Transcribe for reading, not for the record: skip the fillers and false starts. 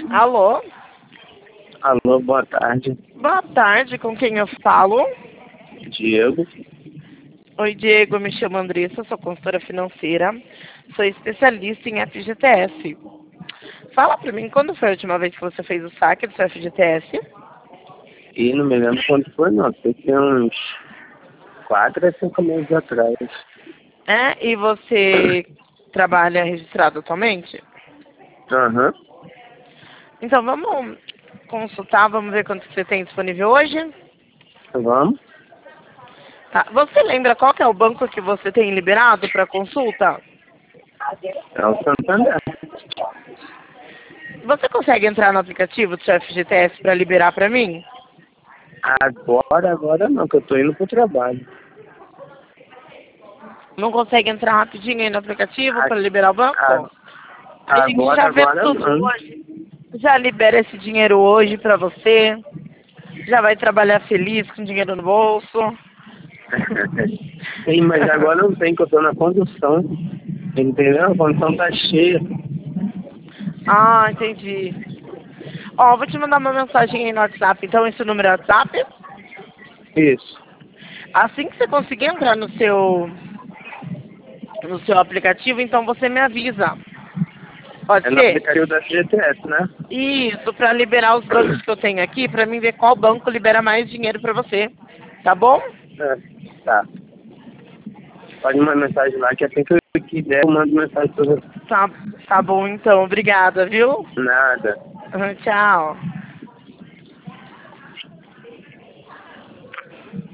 Alô? Alô, boa tarde. Boa tarde, com quem eu falo? Diego. Oi, Diego, me chamo Andressa, sou consultora financeira, sou especialista em FGTS. Fala pra mim, quando foi a última vez que você fez o saque do seu FGTS? E não me lembro quando foi, não. Foi que uns 4 a 5 meses atrás. É, e você trabalha registrado atualmente? Aham. Então vamos consultar, vamos ver quanto que você tem disponível hoje? Vamos? Tá. Você lembra qual que é o banco que você tem liberado para consulta? É o Santander. Você consegue entrar no aplicativo do seu FGTS para liberar para mim? Agora não, que eu tô indo pro trabalho. Não consegue entrar rapidinho aí no aplicativo para liberar o banco? A gente já vê Agora tudo não. hoje. Já libera esse dinheiro hoje para você. Já vai trabalhar feliz com dinheiro no bolso. Sim, mas agora não tem, que eu tô na condução. Entendeu? A condução tá cheia. Ah, entendi. Ó, vou te mandar uma mensagem aí no WhatsApp. Então, esse número é WhatsApp. Isso. Assim que você conseguir entrar no seu aplicativo, então você me avisa. Pode É no ser? aplicativo da FGTS, né? Isso, para liberar os bancos que eu tenho aqui, para mim ver qual banco libera mais dinheiro para você. Tá bom? É, tá. Pode mandar mensagem lá, que assim que eu quiser, eu mando mensagem pra você. Tá bom então. Obrigada, viu? Nada. Tchau.